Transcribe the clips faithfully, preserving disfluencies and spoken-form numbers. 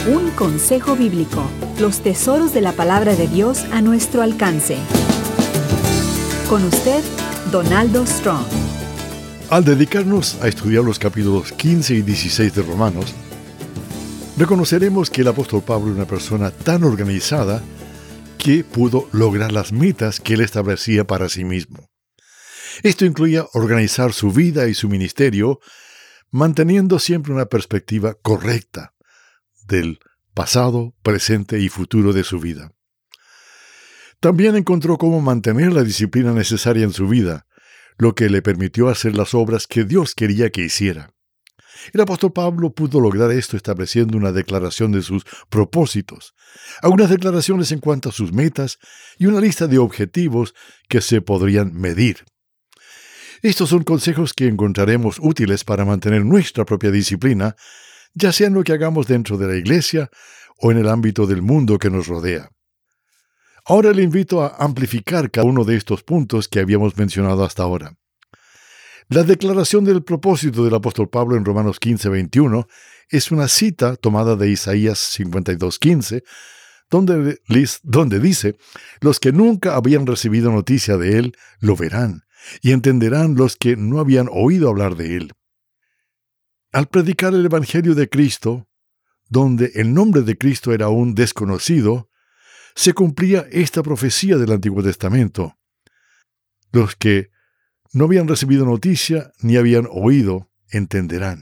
Un consejo bíblico. Los tesoros de la palabra de Dios a nuestro alcance. Con usted, Donaldo Strong. Al dedicarnos a estudiar los capítulos quince y dieciséis de Romanos, reconoceremos que el apóstol Pablo es una persona tan organizada que pudo lograr las metas que él establecía para sí mismo. Esto incluía organizar su vida y su ministerio, manteniendo siempre una perspectiva correcta del pasado, presente y futuro de su vida. También encontró cómo mantener la disciplina necesaria en su vida, lo que le permitió hacer las obras que Dios quería que hiciera. El apóstol Pablo pudo lograr esto estableciendo una declaración de sus propósitos, algunas declaraciones en cuanto a sus metas y una lista de objetivos que se podrían medir. Estos son consejos que encontraremos útiles para mantener nuestra propia disciplina, ya sea en lo que hagamos dentro de la iglesia o en el ámbito del mundo que nos rodea. Ahora le invito a amplificar cada uno de estos puntos que habíamos mencionado hasta ahora. La declaración del propósito del apóstol Pablo en Romanos quince veintiuno es una cita tomada de Isaías cincuenta y dos quince, donde, donde dice: «Los que nunca habían recibido noticia de él, lo verán, y entenderán los que no habían oído hablar de él». Al predicar el Evangelio de Cristo, donde el nombre de Cristo era aún desconocido, se cumplía esta profecía del Antiguo Testamento. Los que no habían recibido noticia ni habían oído, entenderán.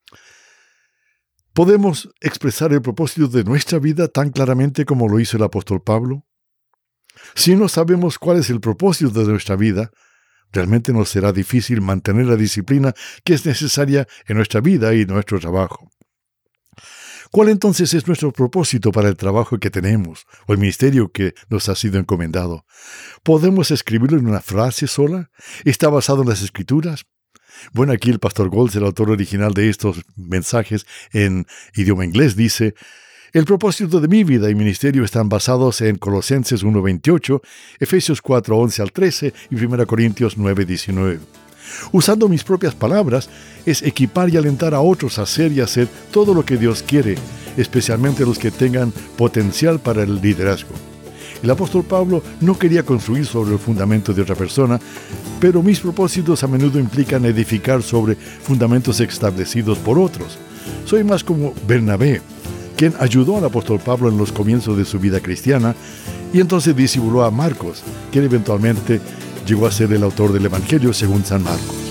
¿Podemos expresar el propósito de nuestra vida tan claramente como lo hizo el apóstol Pablo? Si no sabemos cuál es el propósito de nuestra vida, realmente nos será difícil mantener la disciplina que es necesaria en nuestra vida y en nuestro trabajo. ¿Cuál entonces es nuestro propósito para el trabajo que tenemos o el ministerio que nos ha sido encomendado? ¿Podemos escribirlo en una frase sola? ¿Está basado en las Escrituras? Bueno, aquí el pastor Goltz, el autor original de estos mensajes en idioma inglés, dice: «El propósito de mi vida y ministerio están basados en Colosenses uno veintiocho, Efesios cuatro once al trece y primera Corintios nueve diecinueve. Usando mis propias palabras, es equipar y alentar a otros a hacer y hacer todo lo que Dios quiere, especialmente los que tengan potencial para el liderazgo». El apóstol Pablo no quería construir sobre el fundamento de otra persona, pero mis propósitos a menudo implican edificar sobre fundamentos establecidos por otros. Soy más como Bernabé, quien ayudó al apóstol Pablo en los comienzos de su vida cristiana, y entonces discipuló a Marcos, quien eventualmente llegó a ser el autor del Evangelio según San Marcos.